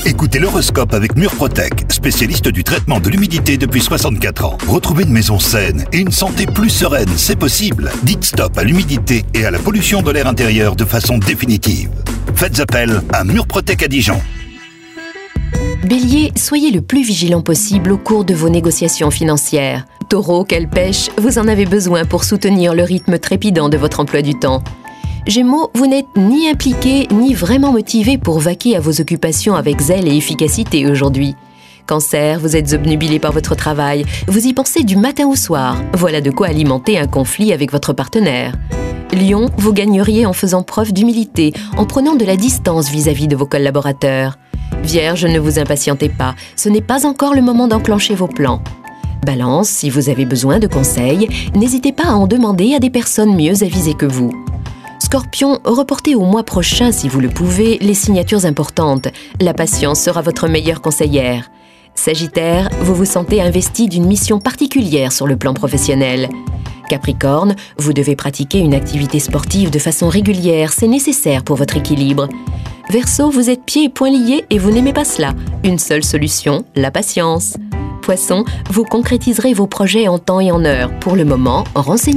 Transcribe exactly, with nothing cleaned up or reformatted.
Écoutez l'horoscope avec Murprotec, spécialiste du traitement de l'humidité depuis soixante-quatre ans. Retrouvez une maison saine et une santé plus sereine, c'est possible. Dites stop à l'humidité et à la pollution de l'air intérieur de façon définitive. Faites appel à Murprotec à Dijon. Bélier, soyez le plus vigilant possible au cours de vos négociations financières. Taureau, quelle pêche, vous en avez besoin pour soutenir le rythme trépidant de votre emploi du temps. Gémeaux, vous n'êtes ni impliqué ni vraiment motivé pour vaquer à vos occupations avec zèle et efficacité aujourd'hui. Cancer, vous êtes obnubilé par votre travail, vous y pensez du matin au soir. Voilà de quoi alimenter un conflit avec votre partenaire. Lion, vous gagneriez en faisant preuve d'humilité, en prenant de la distance vis-à-vis de vos collaborateurs. Vierge, ne vous impatientez pas, ce n'est pas encore le moment d'enclencher vos plans. Balance, si vous avez besoin de conseils, n'hésitez pas à en demander à des personnes mieux avisées que vous. Scorpion, reportez au mois prochain, si vous le pouvez, les signatures importantes. La patience sera votre meilleure conseillère. Sagittaire, vous vous sentez investi d'une mission particulière sur le plan professionnel. Capricorne, vous devez pratiquer une activité sportive de façon régulière, c'est nécessaire pour votre équilibre. Verseau, vous êtes pieds et poings liés et vous n'aimez pas cela. Une seule solution, la patience. Poisson, vous concrétiserez vos projets en temps et en heure. Pour le moment, renseignez-vous.